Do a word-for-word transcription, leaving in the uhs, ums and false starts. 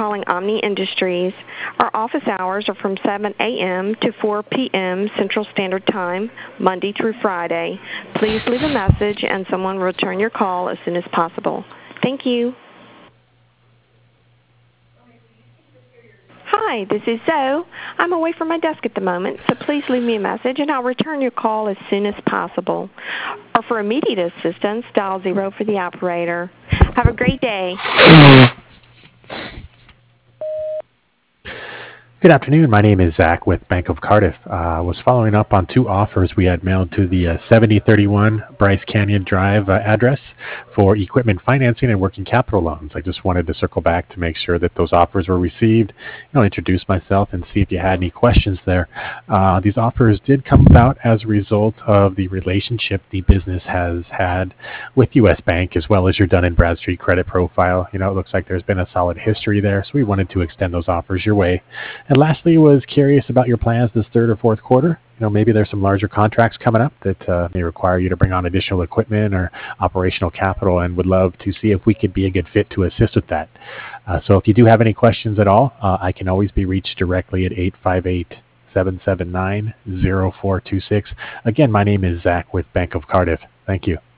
calling Omni Industries. Our office hours are from seven a m to four p m Central Standard Time, Monday through Friday. Please leave a message and someone will return your call as soon as possible. Thank you. Hi, this is Zoe. I'm away from my desk at the moment, so please leave me a message and I'll return your call as soon as possible. Or for immediate assistance, dial zero for the operator. Have a great day. Good afternoon. My name is Zach with Bank of Cardiff. I uh, was following up on two offers we had mailed to the uh, seventy thirty-one Bryce Canyon Drive uh, address for equipment financing and working capital loans. I just wanted to circle back to make sure that those offers were received, you know, introduce myself and see if you had any questions there. Uh, these offers did come about as a result of the relationship the business has had with U S Bank, as well as your Dun and Bradstreet credit profile. You know, it looks like there's been a solid history there, so we wanted to extend those offers your way. And lastly, was curious about your plans this third or fourth quarter. You know, maybe there's some larger contracts coming up that uh, may require you to bring on additional equipment or operational capital, and would love to see if we could be a good fit to assist with that. Uh, so if you do have any questions at all, uh, I can always be reached directly at eight five eight, seven seven nine, zero four two six. Again, my name is Zach with Bank of Cardiff. Thank you.